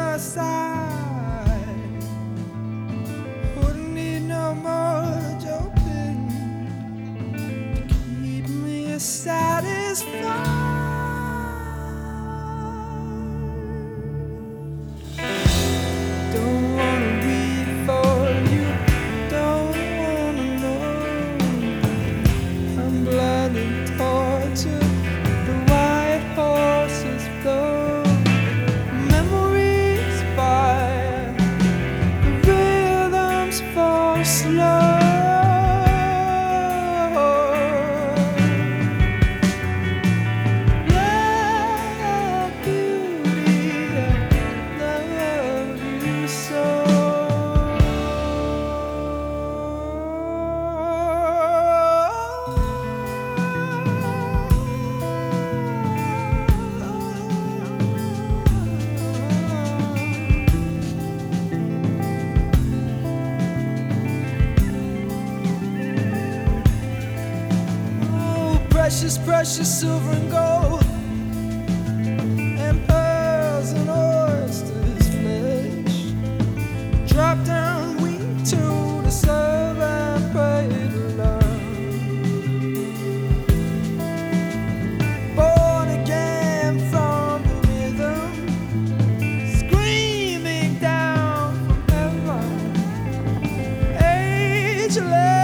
my side. Wouldn't need no more joking to keep me satisfied. Don't wanna read for you, don't wanna know. I'm blind and tortured, the white horses blow. Memories fire, the rhythms fall slow. Love, beauty, I love you so. Precious, precious silver and gold, and pearls and oysters flesh. Drop down weak to the serve and pray to love. Born again from the rhythm, screaming down from heaven. Ageless.